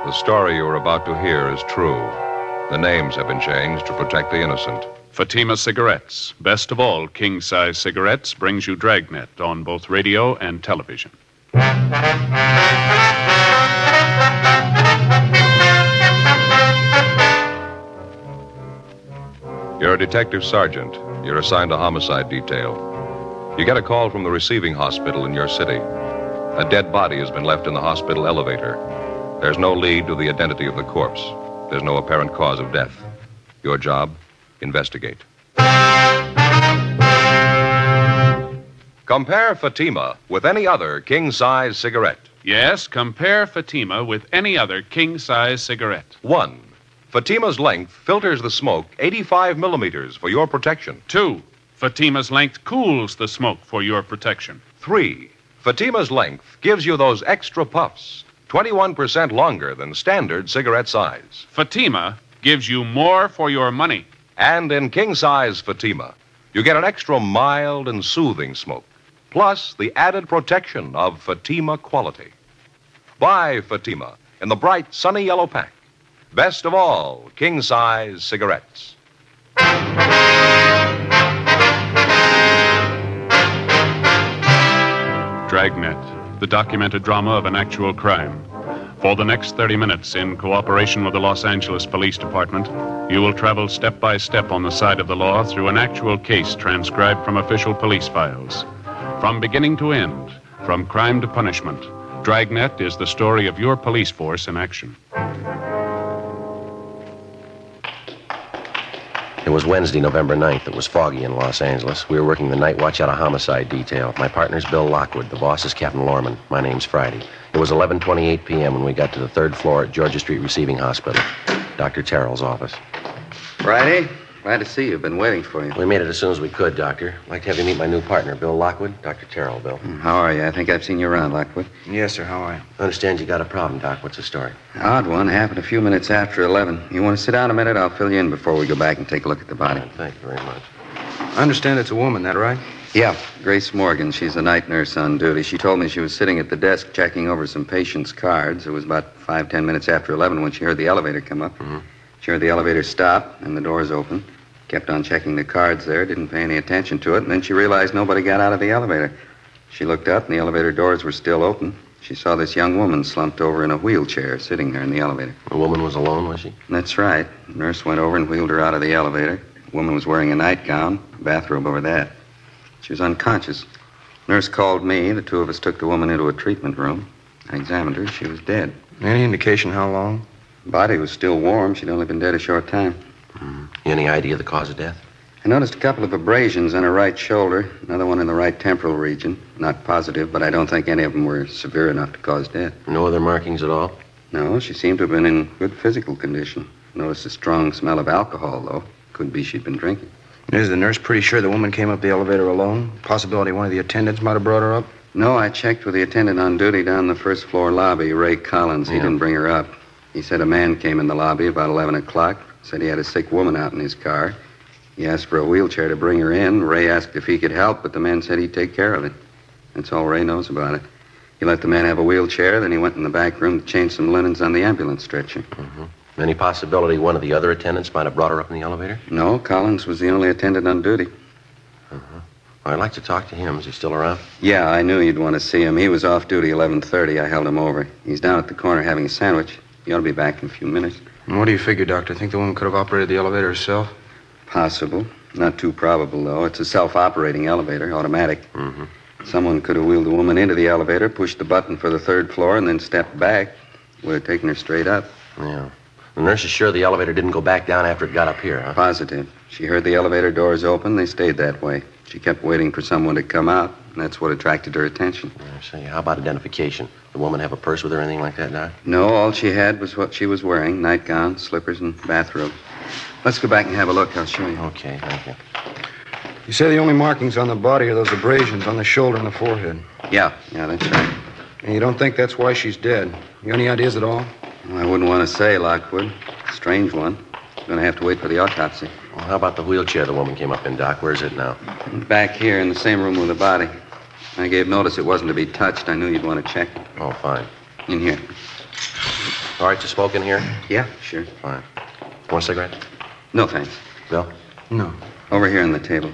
The story you are about to hear is true. The names have been changed to protect the innocent. Fatima Cigarettes, best of all king-size cigarettes, brings you Dragnet on both radio and television. You're a detective sergeant. You're assigned a homicide detail. You get a call from the receiving hospital in your city. A dead body has been left in the hospital elevator. There's no lead to the identity of the corpse. There's no apparent cause of death. Your job, investigate. Compare Fatima with any other king-size cigarette. Yes, compare Fatima with any other king-size cigarette. 1. Fatima's length filters the smoke 85 millimeters for your protection. 2. Fatima's length cools the smoke for your protection. 3. Fatima's length gives you those extra puffs, 21% longer than standard cigarette size. Fatima gives you more for your money. And in king-size Fatima, you get an extra mild and soothing smoke, plus the added protection of Fatima quality. Buy Fatima in the bright, sunny yellow pack. Best of all, king-size cigarettes. Dragnet, the documented drama of an actual crime. For the next 30 minutes, in cooperation with the Los Angeles Police Department, you will travel step by step on the side of the law through an actual case transcribed from official police files. From beginning to end, from crime to punishment, Dragnet is the story of your police force in action. It was Wednesday, November 9th. It was foggy in Los Angeles. We were working the night watch out of homicide detail. My partner's Bill Lockwood. The boss is Captain Lorman. My name's Friday. It was 11:28 p.m. when we got to the third floor at Georgia Street Receiving Hospital, Dr. Terrell's office. Friday, glad to see you. Been waiting for you. We made it as soon as we could, Doctor. I'd like to have you meet my new partner, Bill Lockwood. Dr. Terrell, Bill. How are you? I think I've seen you around, Lockwood. Yes, sir. How are you? I understand you got a problem, Doc. What's the story? Odd one. Happened a few minutes after 11. You want to sit down a minute? I'll fill you in before we go back and take a look at the body. Thank you very much. I understand it's a woman, that right? Yeah, Grace Morgan. She's a night nurse on duty. She told me she was sitting at the desk checking over some patients' cards. It was about 5-10 minutes after 11 when she heard the elevator come up. Mm-hmm. She heard the elevator stop and the doors open. Kept on checking the cards there, didn't pay any attention to it, and then she realized nobody got out of the elevator. She looked up, and the elevator doors were still open. She saw this young woman slumped over in a wheelchair sitting there in the elevator. The woman was alone, was she? That's right. The nurse went over and wheeled her out of the elevator. The woman was wearing a nightgown, a bathrobe over that. She was unconscious. Nurse called me. The two of us took the woman into a treatment room. I examined her. She was dead. Any indication how long? Body was still warm. She'd only been dead a short time. Mm-hmm. Any idea of the cause of death? I noticed a couple of abrasions on her right shoulder, another one in the right temporal region. Not positive, but I don't think any of them were severe enough to cause death. No other markings at all? No, she seemed to have been in good physical condition. Noticed a strong smell of alcohol, though. Could be she'd been drinking. Is the nurse pretty sure the woman came up the elevator alone? Possibility one of the attendants might have brought her up? No, I checked with the attendant on duty down the first floor lobby, Ray Collins. He didn't bring her up. He said a man came in the lobby about 11 o'clock. Said he had a sick woman out in his car. He asked for a wheelchair to bring her in. Ray asked if he could help, but the man said he'd take care of it. That's all Ray knows about it. He let the man have a wheelchair, then he went in the back room to change some linens on the ambulance stretcher. Mm-hmm. Any possibility one of the other attendants might have brought her up in the elevator? No, Collins was the only attendant on duty. Uh-huh. I'd like to talk to him. Is he still around? Yeah, I knew you'd want to see him. He was off duty 11:30. I held him over. He's down at the corner having a sandwich. He ought to be back in a few minutes. And what do you figure, Doctor? Think the woman could have operated the elevator herself? Possible. Not too probable, though. It's a self-operating elevator, automatic. Mm-hmm. Someone could have wheeled the woman into the elevator, pushed the button for the third floor, and then stepped back. Would have taken her straight up. Yeah. The nurse is sure the elevator didn't go back down after it got up here, huh? Positive. She heard the elevator doors open. They stayed that way. She kept waiting for someone to come out, and that's what attracted her attention. I see. How about identification? Did the woman have a purse with her or anything like that, Doc? No, all she had was what she was wearing, nightgown, slippers, and bathrobe. Let's go back and have a look. I'll show you. Okay, thank you. You say the only markings on the body are those abrasions on the shoulder and the forehead. Yeah, that's right. And you don't think that's why she's dead? You any ideas at all? Well, I wouldn't want to say, Lockwood. Strange one. Going to have to wait for the autopsy. Well, how about the wheelchair the woman came up in, Doc? Where's it now? Back here in the same room with the body. I gave notice it wasn't to be touched. I knew you'd want to check it. Oh, fine. In here. All right to smoke in here? Yeah, sure. Fine. Want a cigarette? No, thanks. Bill? No. Over here on the table.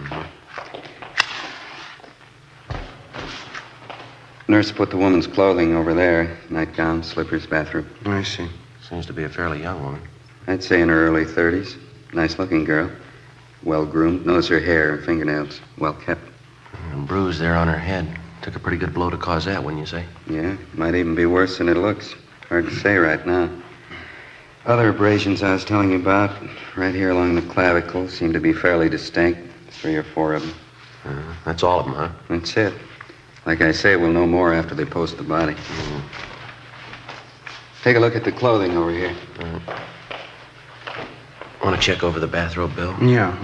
Nurse put the woman's clothing over there. Nightgown, slippers, bathrobe. I see. Seems to be a fairly young woman. I'd say in her early 30s. Nice-looking girl. Well-groomed. Knows her hair and fingernails. Well-kept. And bruise there on her head. Took a pretty good blow to cause that, wouldn't you say? Yeah, might even be worse than it looks. Hard to say right now. Other abrasions I was telling you about, right here along the clavicle, seem to be fairly distinct. 3 or 4 of them. That's all of them, huh? That's it. Like I say, we'll know more after they post the body. Take a look at the clothing over here. Want to check over the bathrobe, Bill? Yeah.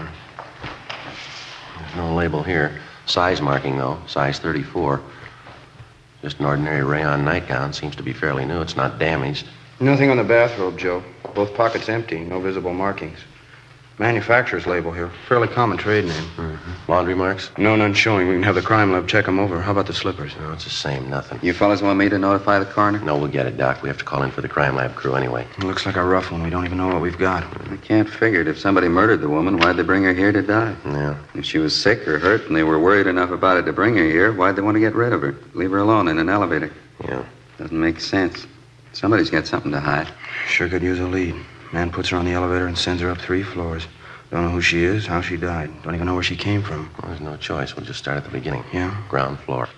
There's no label here. Size marking, though. Size 34. Just an ordinary rayon nightgown. Seems to be fairly new. It's not damaged. Nothing on the bathrobe, Joe. Both pockets empty. No visible markings. Manufacturer's label here. Fairly common trade name. Laundry marks? No, none showing. We can have the crime lab check them over. How about the slippers? No, it's the same. Nothing. You fellas want me to notify the coroner? No, we'll get it, Doc. We have to call in for the crime lab crew anyway. It looks like a rough one. We don't even know what we've got. I can't figure it. If somebody murdered the woman, why'd they bring her here to die? Yeah. If she was sick or hurt and they were worried enough about it to bring her here, why'd they want to get rid of her? Leave her alone in an elevator. Yeah. Doesn't make sense. Somebody's got something to hide. Sure could use a lead. Man puts her on the elevator and sends her up 3 floors. Don't know who she is, how she died. Don't even know where she came from. Well, there's no choice. We'll just start at the beginning. Yeah? Ground floor.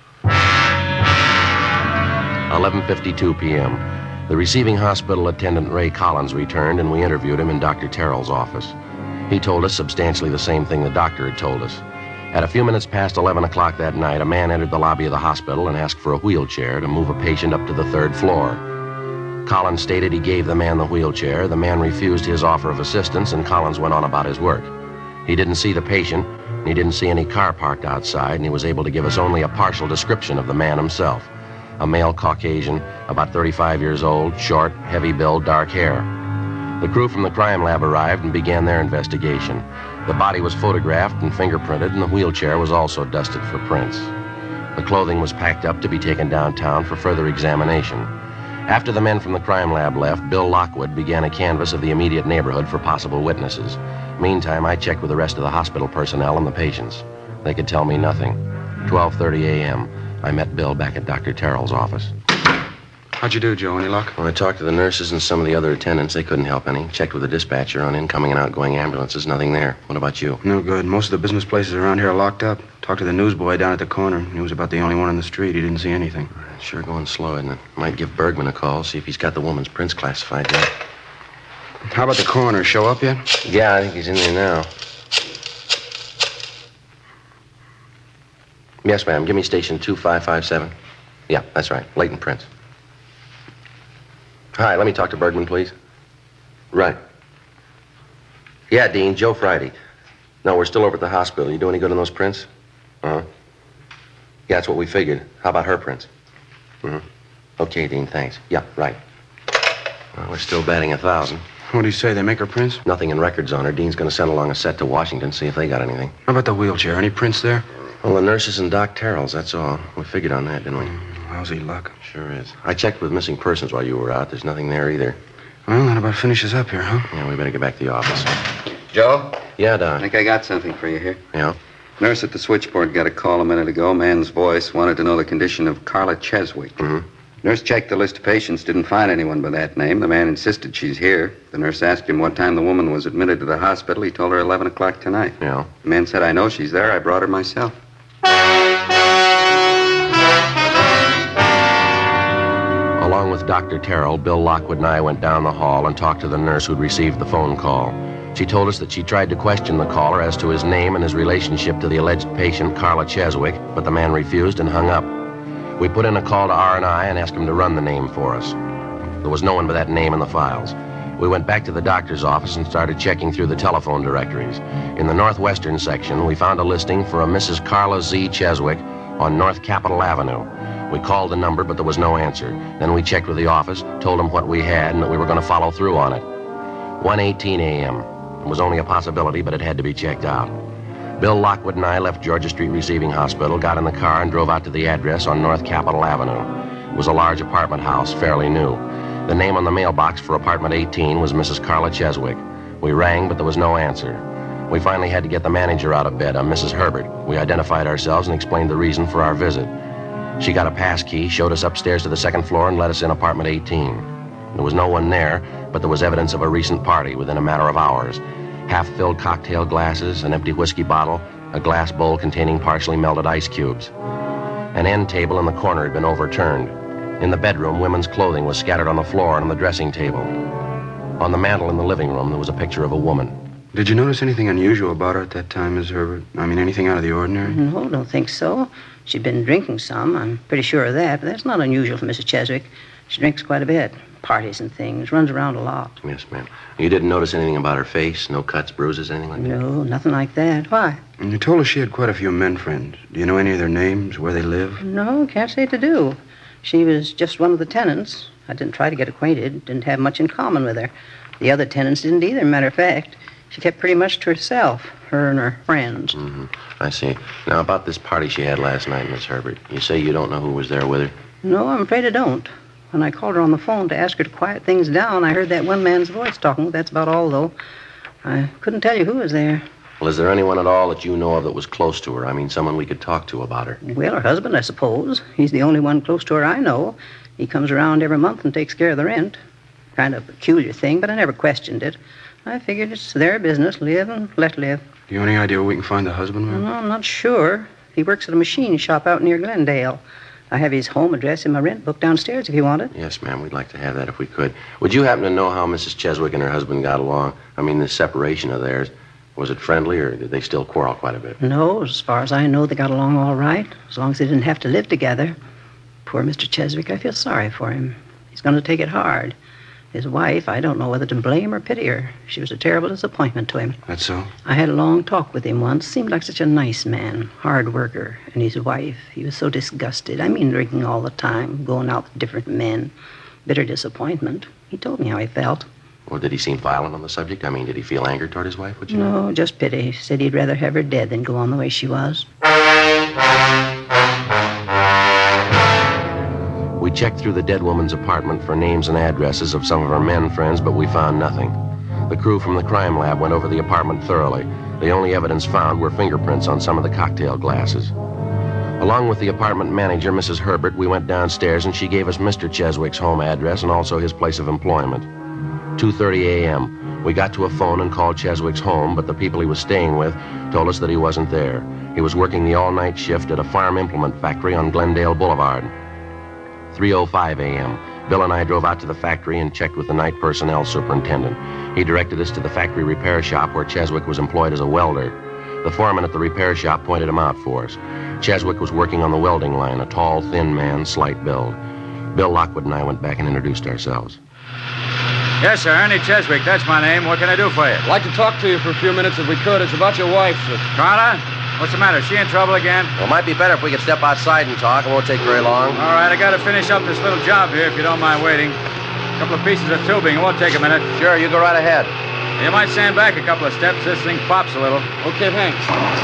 11:52 p.m. The receiving hospital attendant, Ray Collins, returned, and we interviewed him in Dr. Terrell's office. He told us substantially the same thing the doctor had told us. At a few minutes past 11 o'clock that night, a man entered the lobby of the hospital and asked for a wheelchair to move a patient up to the 3rd floor. Collins stated he gave the man the wheelchair. The man refused his offer of assistance, and Collins went on about his work. He didn't see the patient, and he didn't see any car parked outside, and he was able to give us only a partial description of the man himself. A male Caucasian, about 35 years old, short, heavy build, dark hair. The crew from the crime lab arrived and began their investigation. The body was photographed and fingerprinted, and the wheelchair was also dusted for prints. The clothing was packed up to be taken downtown for further examination. After the men from the crime lab left, Bill Lockwood began a canvass of the immediate neighborhood for possible witnesses. Meantime, I checked with the rest of the hospital personnel and the patients. They could tell me nothing. 12:30 a.m., I met Bill back at Dr. Terrell's office. How'd you do, Joe? Any luck? When I talked to the nurses and some of the other attendants, they couldn't help any. Checked with the dispatcher on incoming and outgoing ambulances. Nothing there. What about you? No good. Most of the business places around here are locked up. Talked to the newsboy down at the corner. He was about the only one on the street. He didn't see anything. It's sure going slow, isn't it? Might give Bergman a call, see if he's got the woman's prints classified yet. How about the coroner? Show up yet? Yeah, I think he's in there now. Yes, ma'am. Give me station 2557. Yeah, that's right. Latent prints. Hi, let me talk to Bergman, please. Right. Yeah, Dean, Joe Friday. No, we're still over at the hospital. You do any good on those prints? Uh-huh. Yeah, that's what we figured. How about her prints? Mm-hmm. Okay, Dean, thanks. Yeah, right. Well, we're still batting 1,000. What do you say? They make her prints? Nothing in records on her. Dean's going to send along a set to Washington, see if they got anything. How about the wheelchair? Any prints there? Well, the nurses and Doc Terrell's, that's all. We figured on that, didn't we? Lousy luck. Sure is. I checked with missing persons while you were out. There's nothing there either. Well, that about finishes up here, huh? Yeah, we better get back to the office. Joe? Yeah, I Doc. think I got something for you here. Yeah? Nurse at the switchboard got a call a minute ago. Man's voice wanted to know the condition of Carla Cheswick. Mm-hmm. Nurse checked the list of patients, didn't find anyone by that name. The man insisted she's here. The nurse asked him what time the woman was admitted to the hospital. He told her 11 o'clock tonight. Yeah? The man said, I know she's there. I brought her myself. Along with Dr. Terrell, Bill Lockwood and I went down the hall and talked to the nurse who'd received the phone call. She told us that she tried to question the caller as to his name and his relationship to the alleged patient, Carla Cheswick, but the man refused and hung up. We put in a call to R&I and asked him to run the name for us. There was no one by that name in the files. We went back to the doctor's office and started checking through the telephone directories. In the northwestern section, we found a listing for a Mrs. Carla Z. Cheswick on North Capitol Avenue. We called the number, but there was no answer. Then we checked with the office, told them what we had, and that we were going to follow through on it. 1:18 a.m. It was only a possibility, but it had to be checked out. Bill Lockwood and I left Georgia Street Receiving Hospital, got in the car, and drove out to the address on North Capitol Avenue. It was a large apartment house, fairly new. The name on the mailbox for apartment 18 was Mrs. Carla Cheswick. We rang, but there was no answer. We finally had to get the manager out of bed, a Mrs. Herbert. We identified ourselves and explained the reason for our visit. She got a pass key, showed us upstairs to the second floor, and let us in apartment 18. There was no one there, but there was evidence of a recent party within a matter of hours. Half-filled cocktail glasses, an empty whiskey bottle, a glass bowl containing partially melted ice cubes. An end table in the corner had been overturned. In the bedroom, women's clothing was scattered on the floor and on the dressing table. On the mantel in the living room, there was a picture of a woman. Did you notice anything unusual about her at that time, Miss Herbert? I mean, anything out of the ordinary? No, don't think so. She'd been drinking some. I'm pretty sure of that, but that's not unusual for Mrs. Cheswick. She drinks quite a bit. Parties and things. Runs around a lot. Yes, ma'am. You didn't notice anything about her face? No cuts, bruises, anything like that? No, nothing like that. Why? And you told us she had quite a few men friends. Do you know any of their names, where they live? No, can't say to do. She was just one of the tenants. I didn't try to get acquainted. Didn't have much in common with her. The other tenants didn't either, matter of fact. She kept pretty much to herself, her and her friends. Mm-hmm. I see. Now, about this party she had last night, Miss Herbert, you say you don't know who was there with her? No, I'm afraid I don't. When I called her on the phone to ask her to quiet things down, I heard that one man's voice talking. That's about all, though. I couldn't tell you who was there. Well, is there anyone at all that you know of that was close to her? I mean, someone we could talk to about her. Well, her husband, I suppose. He's the only one close to her I know. He comes around every month and takes care of the rent. Kind of a peculiar thing, but I never questioned it. I figured it's their business, live and let live. Do you have any idea where we can find the husband, ma'am? No, I'm not sure. He works at a machine shop out near Glendale. I have his home address in my rent book downstairs if you want it. Yes, ma'am, we'd like to have that if we could. Would you happen to know how Mrs. Cheswick and her husband got along? I mean, the separation of theirs. Was it friendly, or did they still quarrel quite a bit? No, as far as I know, they got along all right, as long as they didn't have to live together. Poor Mr. Cheswick, I feel sorry for him. He's going to take it hard. His wife, I don't know whether to blame or pity her. She was a terrible disappointment to him. That's so? I had a long talk with him once. Seemed like such a nice man, hard worker. And his wife, he was so disgusted. I mean, drinking all the time, going out with different men. Bitter disappointment. He told me how he felt. Well, did he seem violent on the subject? I mean, did he feel anger toward his wife, would you know? No, just pity. Said he'd rather have her dead than go on the way she was. We checked through the dead woman's apartment for names and addresses of some of her men friends, but we found nothing. The crew from the crime lab went over the apartment thoroughly. The only evidence found were fingerprints on some of the cocktail glasses. Along with the apartment manager, Mrs. Herbert, we went downstairs and she gave us Mr. Cheswick's home address and also his place of employment. 2:30 a.m. We got to a phone and called Cheswick's home, but the people he was staying with told us that he wasn't there. He was working the all-night shift at a farm implement factory on Glendale Boulevard. 3:05 a.m. Bill and I drove out to the factory and checked with the night personnel superintendent. He directed us to the factory repair shop where Cheswick was employed as a welder. The foreman at the repair shop pointed him out for us. Cheswick was working on the welding line, a tall, thin man, slight build. Bill Lockwood and I went back and introduced ourselves. Yes, sir, Ernie Cheswick. That's my name. What can I do for you? I'd like to talk to you for a few minutes if we could. It's about your wife, sir. Carla? What's the matter? Is she in trouble again? Well, it might be better if we could step outside and talk. It won't take very long. All right, I got to finish up this little job here if you don't mind waiting. A couple of pieces of tubing. It won't take a minute. Sure, you go right ahead. You might stand back a couple of steps. This thing pops a little. Okay, thanks.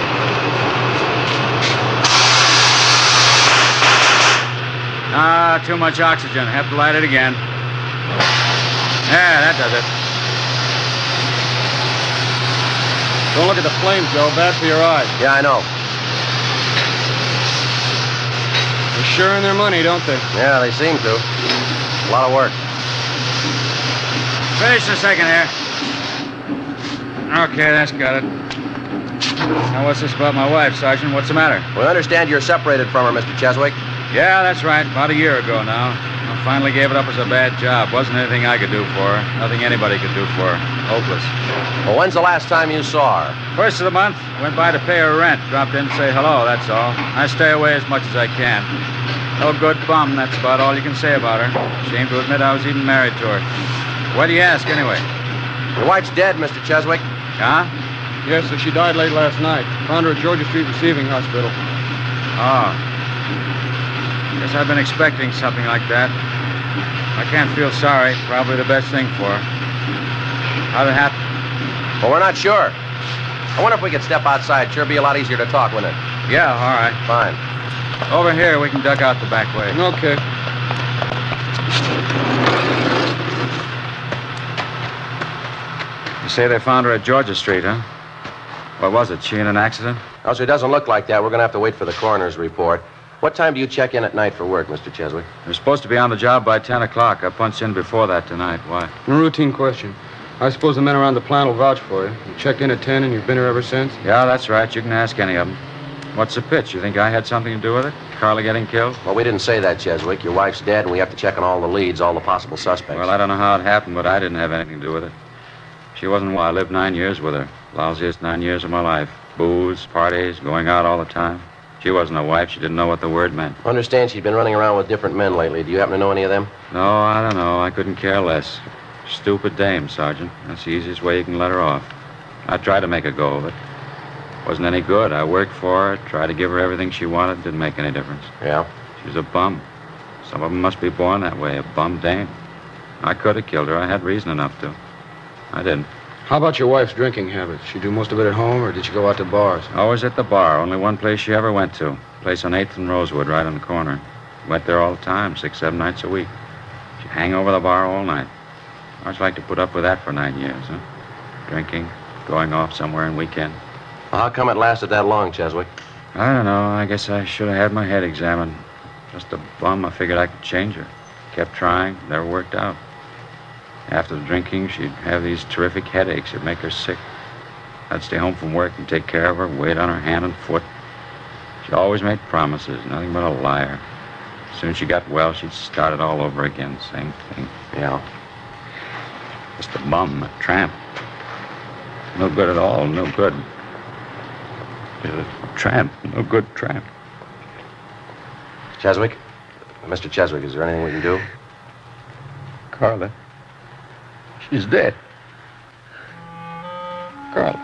Too much oxygen. Have to light it again. Yeah, that does it. Don't look at the flames, Joe. Bad for your eyes. Yeah, I know. They're sure in their money, don't they? Yeah, they seem to. A lot of work. Finish in a second here. Okay, that's got it. Now, what's this about my wife, Sergeant? What's the matter? We understand you're separated from her, Mr. Cheswick. Yeah, that's right. About a year ago now. I finally gave it up as a bad job. Wasn't anything I could do for her. Nothing anybody could do for her. Hopeless. Well, when's the last time you saw her? First of the month, went by to pay her rent. Dropped in to say hello, that's all. I stay away as much as I can. No good bum, that's about all you can say about her. Ashamed to admit I was even married to her. Why do you ask, anyway? Your wife's dead, Mr. Cheswick. Huh? Yes, sir. She died late last night. Found her at Georgia Street Receiving Hospital. Oh. Guess I've been expecting something like that. I can't feel sorry. Probably the best thing for her. How'd it happen? Well, we're not sure. I wonder if we could step outside. Sure be a lot easier to talk, wouldn't it? Yeah, all right. Fine. Over here, we can duck out the back way. Okay. say they found her at Georgia Street, huh? What was it? She in an accident? No, sir, it doesn't look like that. We're going to have to wait for the coroner's report. What time do you check in at night for work, Mr. Cheswick? You're supposed to be on the job by 10 o'clock. I punched in before that tonight. Why? A routine question. I suppose the men around the plant will vouch for you. You checked in at 10 and you've been here ever since? Yeah, that's right. You can ask any of them. What's the pitch? You think I had something to do with it? Carla getting killed? Well, we didn't say that, Cheswick. Your wife's dead, and we have to check on all the leads, all the possible suspects. Well, I don't know how it happened, but I didn't have anything to do with it. She wasn't why I lived 9 years with her. Lousiest 9 years of my life. Booze, parties, going out all the time. She wasn't a wife. She didn't know what the word meant. I understand she's been running around with different men lately. Do you happen to know any of them? No, I don't know. I couldn't care less. Stupid dame, Sergeant. That's the easiest way you can let her off. I tried to make a go of it. Wasn't any good. I worked for her, tried to give her everything she wanted. Didn't make any difference. Yeah? She was a bum. Some of them must be born that way, a bum dame. I could have killed her. I had reason enough to. I didn't. How about your wife's drinking habits? She do most of it at home, or did she go out to bars? Always at the bar. Only one place she ever went to. Place on 8th and Rosewood, right on the corner. Went there all the time, 6, 7 nights a week. She'd hang over the bar all night. How'd you like to put up with that for 9 years, huh? Drinking, going off somewhere on weekend. Well, how come it lasted that long, Cheswick? I don't know. I guess I should have had my head examined. Just a bum. I figured I could change her. Kept trying. Never worked out. After the drinking, she'd have these terrific headaches. It'd make her sick. I'd stay home from work and take care of her, wait on her hand and foot. She always made promises, nothing but a liar. As soon as she got well, she'd start it all over again, same thing. Yeah. Just a bum, a tramp. No good at all, no good. Just a tramp, no good tramp. Cheswick? Mr. Cheswick, is there anything we can do? Carla. She's dead. Carla.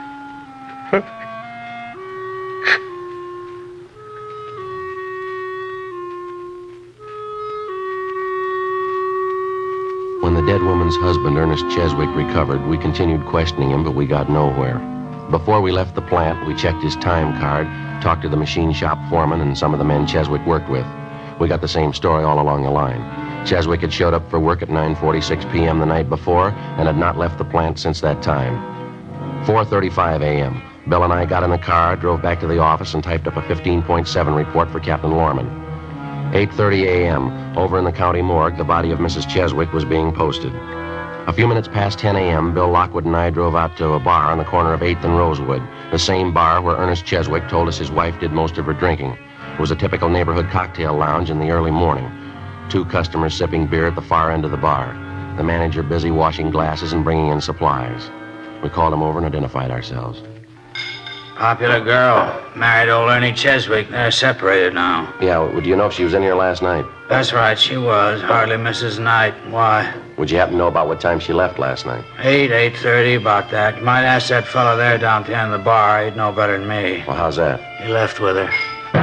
When the dead woman's husband, Ernest Cheswick, recovered, we continued questioning him, but we got nowhere. Before we left the plant, we checked his time card, talked to the machine shop foreman and some of the men Cheswick worked with. We got the same story all along the line. Cheswick had showed up for work at 9:46 p.m. the night before and had not left the plant since that time. 4:35 a.m. Bill and I got in the car, drove back to the office, and typed up a 15.7 report for Captain Lorman. 8:30 a.m., over in the county morgue, the body of Mrs. Cheswick was being posted. A few minutes past 10 a.m., Bill Lockwood and I drove out to a bar on the corner of 8th and Rosewood, the same bar where Ernest Cheswick told us his wife did most of her drinking. It was a typical neighborhood cocktail lounge in the early morning. 2 customers sipping beer at the far end of the bar. The manager busy washing glasses and bringing in supplies. We called him over and identified ourselves. Popular girl. Married old Ernie Cheswick. They're separated now. Yeah, would you know if she was in here last night? That's right, she was. Hardly misses night. Why? Would you happen to know about what time she left last night? 8:30, about that. You might ask that fellow there down at the end of the bar. He'd know better than me. Well, how's that? He left with her.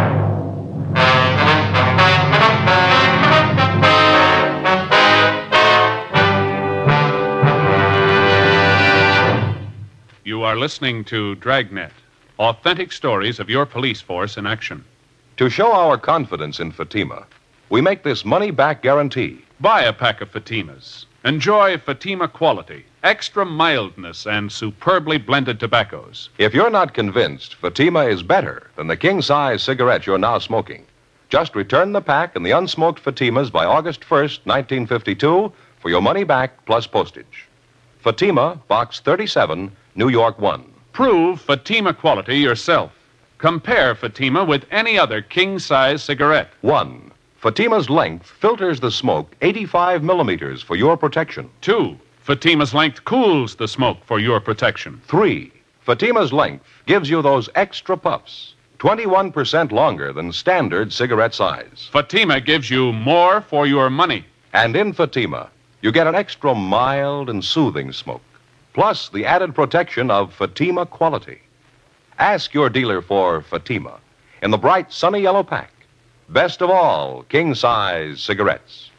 You are listening to Dragnet, authentic stories of your police force in action. To show our confidence in Fatima, we make this money-back guarantee. Buy a pack of Fatimas. Enjoy Fatima quality, extra mildness, and superbly blended tobaccos. If you're not convinced Fatima is better than the king-size cigarette you're now smoking, just return the pack and the unsmoked Fatimas by August 1st, 1952, for your money back plus postage. Fatima, Box 37, New York 1. Prove Fatima quality yourself. Compare Fatima with any other king-size cigarette. 1. Fatima's length filters the smoke 85 millimeters for your protection. 2. Fatima's length cools the smoke for your protection. 3. Fatima's length gives you those extra puffs, 21% longer than standard cigarette size. Fatima gives you more for your money. And in Fatima, you get an extra mild and soothing smoke, plus the added protection of Fatima quality. Ask your dealer for Fatima in the bright sunny yellow pack. Best of all, king-size cigarettes.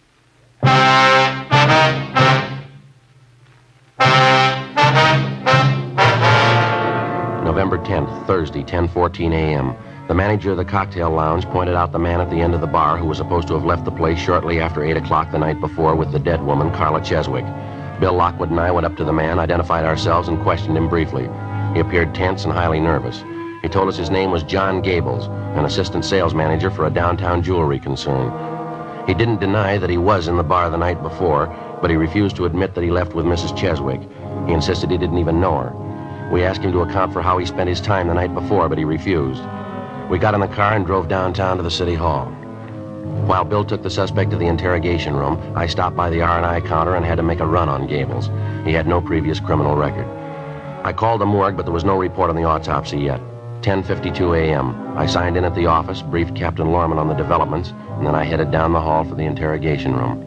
November 10th, Thursday, 10:14 a.m. The manager of the cocktail lounge pointed out the man at the end of the bar who was supposed to have left the place shortly after 8 o'clock the night before with the dead woman, Carla Cheswick. Bill Lockwood and I went up to the man, identified ourselves, and questioned him briefly. He appeared tense and highly nervous. He told us his name was John Gables, an assistant sales manager for a downtown jewelry concern. He didn't deny that he was in the bar the night before, but he refused to admit that he left with Mrs. Cheswick. He insisted he didn't even know her. We asked him to account for how he spent his time the night before, but he refused. We got in the car and drove downtown to the city hall. While Bill took the suspect to the interrogation room, I stopped by the R&I counter and had to make a run on Gables. He had no previous criminal record. I called the morgue, but there was no report on the autopsy yet. 10:52 a.m. I signed in at the office, briefed Captain Lorman on the developments, and then I headed down the hall for the interrogation room.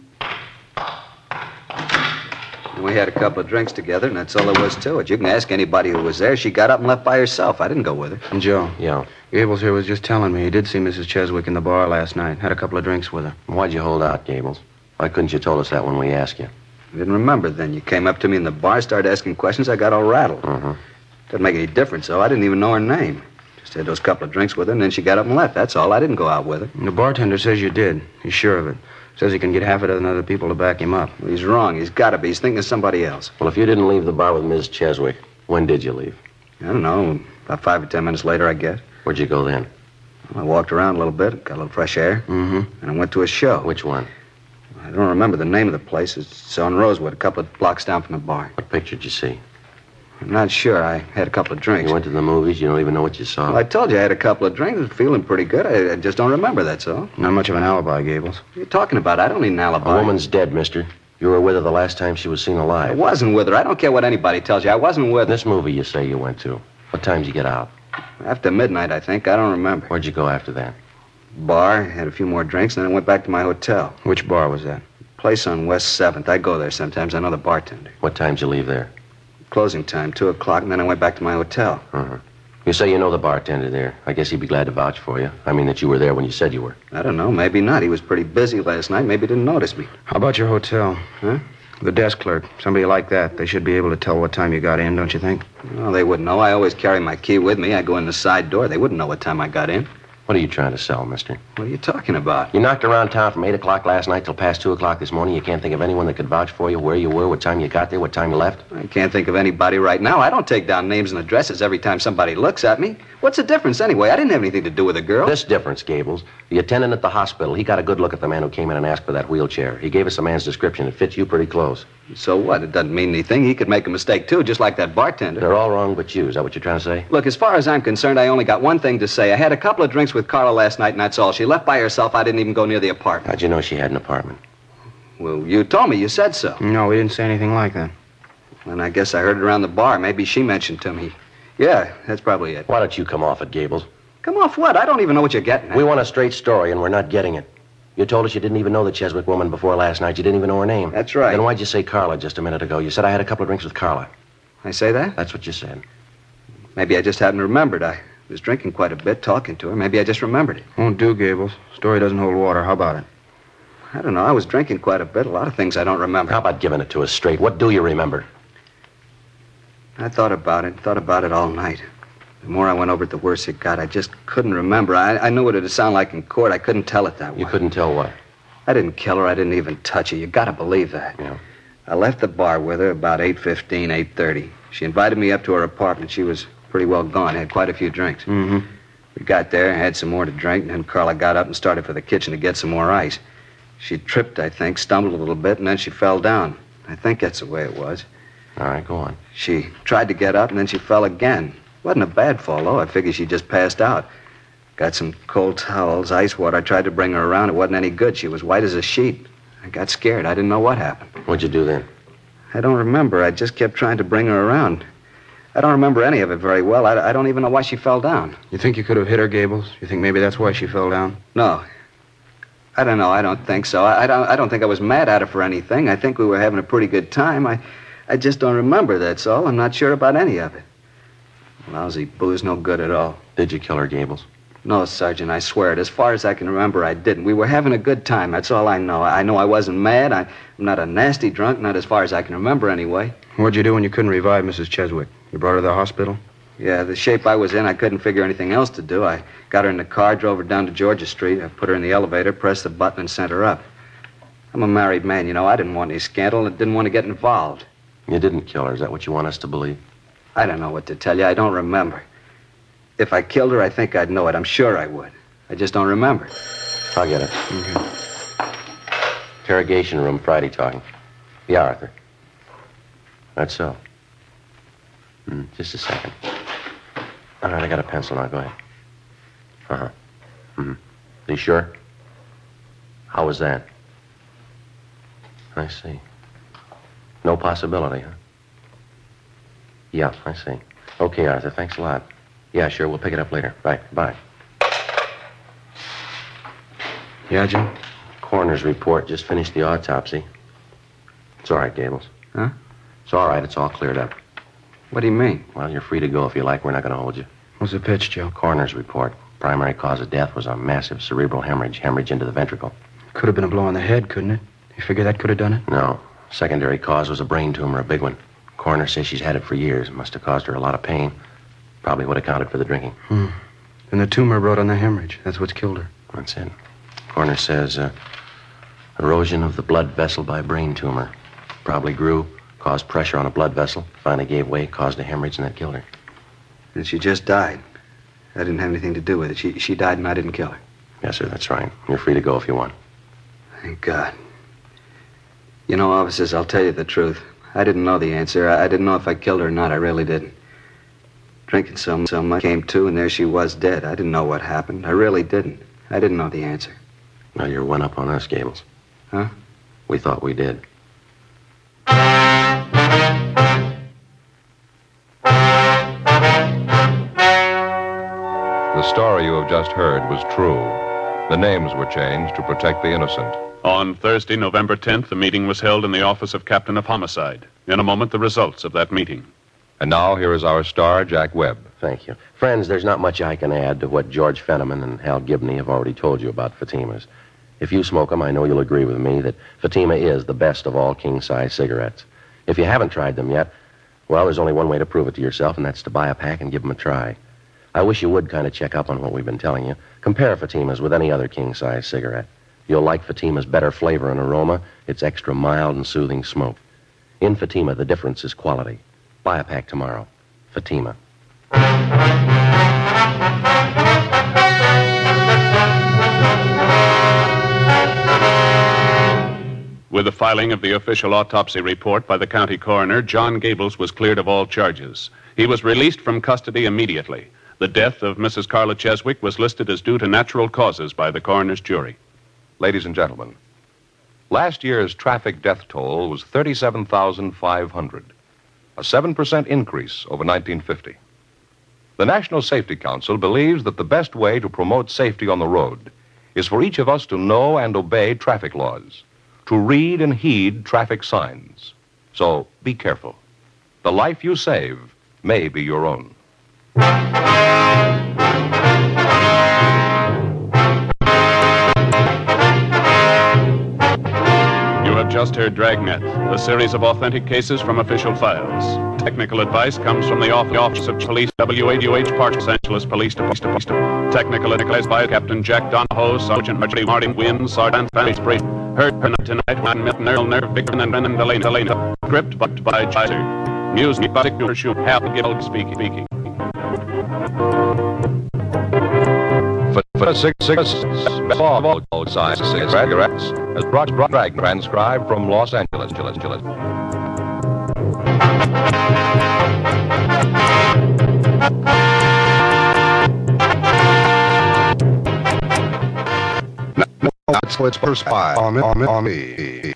We had a couple of drinks together, and that's all there was to it. You can ask anybody who was there. She got up and left by herself. I didn't go with her. And Joe? Yeah. Gables here was just telling me he did see Mrs. Cheswick in the bar last night. Had a couple of drinks with her. Why'd you hold out, Gables? Why couldn't you told us that when we asked you? I didn't remember then. You came up to me in the bar, started asking questions. I got all rattled. Doesn't make any difference, though. I didn't even know her name. Just had those couple of drinks with her, and then she got up and left. That's all. I didn't go out with her. And the bartender says you did. He's sure of it. Says he can get half a dozen other people to back him up. Well, he's wrong. He's got to be. He's thinking of somebody else. Well, if you didn't leave the bar with Ms. Cheswick, when did you leave? I don't know. About 5 or 10 minutes later, I guess. Where'd you go then? I walked around a little bit, got a little fresh air, and I went to a show. Which one? I don't remember the name of the place. It's on Rosewood, a couple of blocks down from the bar. What picture did you see? I'm not sure. I had a couple of drinks. You went to the movies? You don't even know what you saw? Well, I told you I had a couple of drinks. I was feeling pretty good. I just don't remember, that's all. Not much of an alibi, Gables. What are you talking about? I don't need an alibi. A woman's dead, mister. You were with her the last time she was seen alive. I wasn't with her. I don't care what anybody tells you. I wasn't with her. This movie you say you went to, what time did you get out? After midnight, I think. I don't remember. Where'd you go after that? Bar, had a few more drinks, and then I went back to my hotel. Which bar was that? Place on West 7th. I go there sometimes. I know the bartender. What time did you leave there? Closing time, 2 o'clock, and then I went back to my hotel. You say you know the bartender there. I guess he'd be glad to vouch for you. I mean that you were there when you said you were. I don't know. Maybe not. He was pretty busy last night. Maybe he didn't notice me. How about your hotel? Huh? The desk clerk. Somebody like that. They should be able to tell what time you got in, don't you think? Well, they wouldn't know. I always carry my key with me. I go in the side door. They wouldn't know what time I got in. What are you trying to sell, mister? What are you talking about? You knocked around town from 8 o'clock last night till past 2 o'clock this morning. You can't think of anyone that could vouch for you, where you were, what time you got there, what time you left? I can't think of anybody right now. I don't take down names and addresses every time somebody looks at me. What's the difference anyway? I didn't have anything to do with the girl. This difference, Gables. The attendant at the hospital, he got a good look at the man who came in and asked for that wheelchair. He gave us the man's description. It fits you pretty close. So what? It doesn't mean anything. He could make a mistake, too, just like that bartender. They're all wrong but you. Is that what you're trying to say? Look, as far as I'm concerned, I only got one thing to say. I had a couple of drinks with Carla last night, and that's all. She left by herself. I didn't even go near the apartment. How'd you know she had an apartment? Well, you told me. You said so. No, we didn't say anything like that. And I guess I heard it around the bar. Maybe she mentioned to me. Yeah, that's probably it. Why don't you come off it, Gables? Come off what? I don't even know what you're getting at. We want a straight story, and we're not getting it. You told us you didn't even know the Cheswick woman before last night. You didn't even know her name. That's right. Then why'd you say Carla just a minute ago? You said I had a couple of drinks with Carla. I say that? That's what you said. Maybe I just hadn't remembered. I was drinking quite a bit, talking to her. Maybe I just remembered it. Won't do, Gables. Story doesn't hold water. How about it? I don't know. I was drinking quite a bit. A lot of things I don't remember. How about giving it to us straight? What do you remember? I thought about it all night. The more I went over it, the worse it got. I just couldn't remember. I knew what it'd sound like in court. I couldn't tell it that way. You couldn't tell what? I didn't kill her. I didn't even touch her. You gotta believe that. Yeah. I left the bar with her about 8:15, 8:30. She invited me up to her apartment. She was pretty well gone. Had quite a few drinks. Mm-hmm. We got there, had some more to drink, and then Carla got up and started for the kitchen to get some more ice. She tripped, I think, stumbled a little bit, and then she fell down. I think that's the way it was. All right, go on. She tried to get up, and then she fell again. Wasn't a bad fall, though. I figured she just passed out. Got some cold towels, ice water. I tried to bring her around. It wasn't any good. She was white as a sheet. I got scared. I didn't know what happened. What'd you do then? I don't remember. I just kept trying to bring her around. I don't remember any of it very well. I don't even know why she fell down. You think you could have hit her, Gables? You think maybe that's why she fell down? No. I don't know. I don't think so. I don't think I was mad at her for anything. I think we were having a pretty good time. I just don't remember, that's all. I'm not sure about any of it. Lousy booze, no good at all. Did you kill her, Gables? No, Sergeant, I swear it. As far as I can remember, I didn't. We were having a good time. That's all I know. I know I wasn't mad. I'm not a nasty drunk, not as far as I can remember anyway. What'd you do when you couldn't revive Mrs. Cheswick? You brought her to the hospital? Yeah, the shape I was in, I couldn't figure anything else to do. I got her in the car, drove her down to Georgia Street. I put her in the elevator, pressed the button, and sent her up. I'm a married man, you know. I didn't want any scandal and didn't want to get involved. You didn't kill her. Is that what you want us to believe? I don't know what to tell you. I don't remember. If I killed her, I think I'd know it. I'm sure I would. I just don't remember. I'll get it. Interrogation room, Friday talking. Yeah, Arthur. That's so. Just a second. All right, I got a pencil now. Go ahead. Uh-huh. Are you sure? How was that? I see. No possibility, huh? Yeah, I see. Okay, Arthur, thanks a lot. Yeah, sure, we'll pick it up later. Right, bye. Yeah, Jim? Coroner's report just finished the autopsy. It's all right, Gables. Huh? It's all right, it's all cleared up. What do you mean? Well, you're free to go if you like. We're not going to hold you. What's the pitch, Joe? Coroner's report. Primary cause of death was a massive cerebral hemorrhage into the ventricle. Could have been a blow on the head, couldn't it? You figure that could have done it? No. Secondary cause was a brain tumor, a big one. Coroner says she's had it for years. Must have caused her a lot of pain. Probably would have accounted for the drinking. And the tumor wrote on the hemorrhage. That's what's killed her. That's it. Coroner says erosion of the blood vessel by brain tumor. Probably grew, caused pressure on a blood vessel, finally gave way, caused a hemorrhage, and that killed her. And she just died. I didn't have anything to do with it. She died and I didn't kill her. Yes, sir, that's right. You're free to go if you want. Thank God. You know, officers, I'll tell you the truth. I didn't know the answer. I didn't know if I killed her or not. I really didn't. Drinking so much, came to, and there she was dead. I didn't know what happened. I really didn't. I didn't know the answer. Well, you're one up on us, Gables. Huh? We thought we did. The story you have just heard was true. The names were changed to protect the innocent. On Thursday, November 10th, the meeting was held in the office of Captain of Homicide. In a moment, the results of that meeting. And now, here is our star, Jack Webb. Thank you. Friends, there's not much I can add to what George Fenneman and Hal Gibney have already told you about Fatima's. If you smoke them, I know you'll agree with me that Fatima is the best of all king-size cigarettes. If you haven't tried them yet, well, there's only one way to prove it to yourself, and that's to buy a pack and give them a try. I wish you would kind of check up on what we've been telling you. Compare Fatima's with any other king-size cigarette. You'll like Fatima's better flavor and aroma. It's extra mild and soothing smoke. In Fatima, the difference is quality. Buy a pack tomorrow. Fatima. With the filing of the official autopsy report by the county coroner, John Gables was cleared of all charges. He was released from custody immediately. The death of Mrs. Carla Cheswick was listed as due to natural causes by the coroner's jury. Ladies and gentlemen, last year's traffic death toll was 37,500, a 7% increase over 1950. The National Safety Council believes that the best way to promote safety on the road is for each of us to know and obey traffic laws, to read and heed traffic signs. So be careful. The life you save may be your own. You have just heard Dragnet, a series of authentic cases from official files. Technical advice comes from the Office of Police, WADUH, Los Angeles Police Department. Technical advice by Captain Jack Donahoe, Sergeant Martin Wynn, Sergeant Fanny Spree. Heard tonight when Nerve, Victor, and Delana. Script by Jizer. Music by Shoot, Hal Gill speaking. For 6 all size cigarettes, as brought transcribed from Los Angeles. Now it's first spy on me.